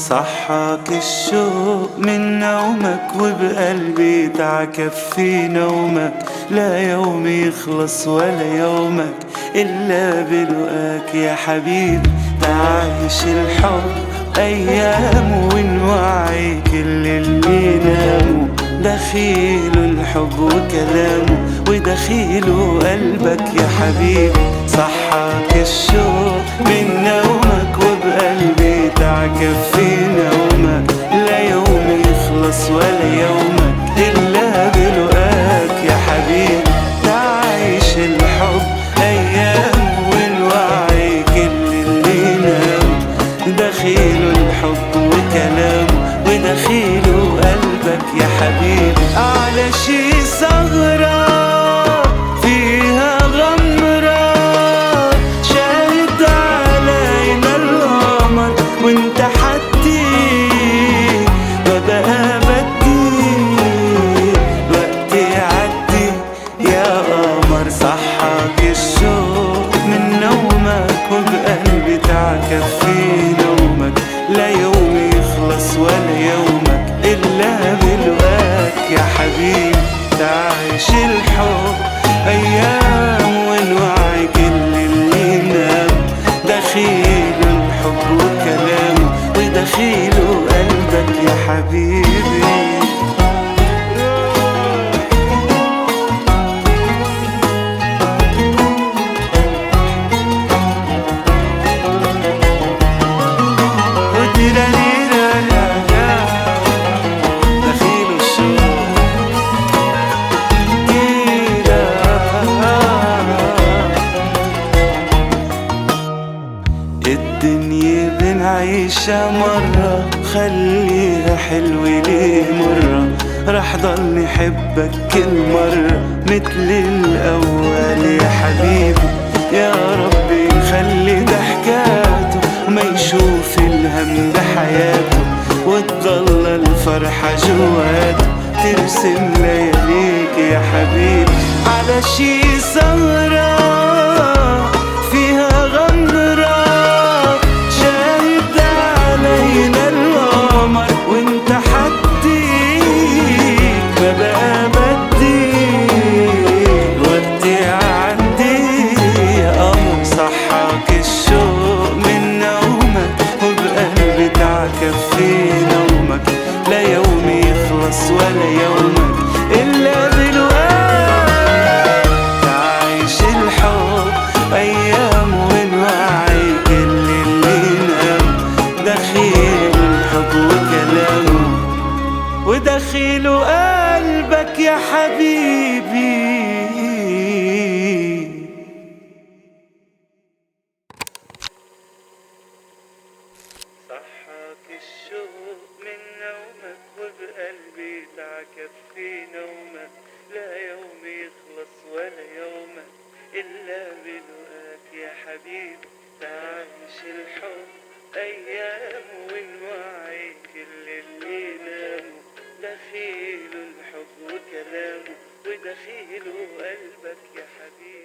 صحاك الشوق من نومك وبقلبي تعكف في نومك، لا يوم يخلص ولا يومك إلا بلقاك يا حبيبي. تعيش الحب أيام ونوعي كل اللي ناموا، دخيله الحب وكلامه ودخيله قلبك يا حبيبي. صحاك الشوق من نومك وبقلبي تعكف في نومك، لا يوم يخلص ولا يومك إلا بلقاك يا حبيبي. تعيش الحب أيام والوعي كل اللي نام، دخيله الحب وكلامه ودخيله قلبك يا حبيبي. على شي ثغرة فيها غمرة شاهد علينا القمر، وانت حدي وبقى بدي وقتي عدي يا قمر. صحاك الشوق من نومك وبقلبي تعكف في نومك، لا يوم يخلص ولا يومك إلا بلقاك يا حبيبي. تعيش الحب أيام والوعي كل اللي نام، دخيل الحب وكلامه ودخيله قلبك يا حبيبي. الدنيا بنعيشها مرة، خليها حلوة ليه مرة، رح ضل نحبك كل مرة مثل الأول يا حبيبي. يا ربي خلي ضحكاته وما يشوف الهم بحياته، وتضل الفرحة جواته ترسم لياليك يا حبيبي. على شي سهرة فيها غمرة شاهد علينا القمر، وانت حدي ما بقى بدي وقتي عدي يا قمر. صحاك الشوق من نومك وبقلبي تعكف في نومك، لا يوم يخلص ولا يومك إلا بلقاك. تعيش الحب أيام ونوعي كل اللي نام، دخيل الحب وكلامه ودخيله قلبك يا حبيبي. صحاك الشوق من نومك وبقلبي تعكف في نومك، لا يوم يخلص ولا يومك إلا بلقاك يا حبيبي. تعيش الحب أيام ونوعي كل اللي ناموا، دخيله الحب وكلامه ودخيله قلبك يا حبيبي.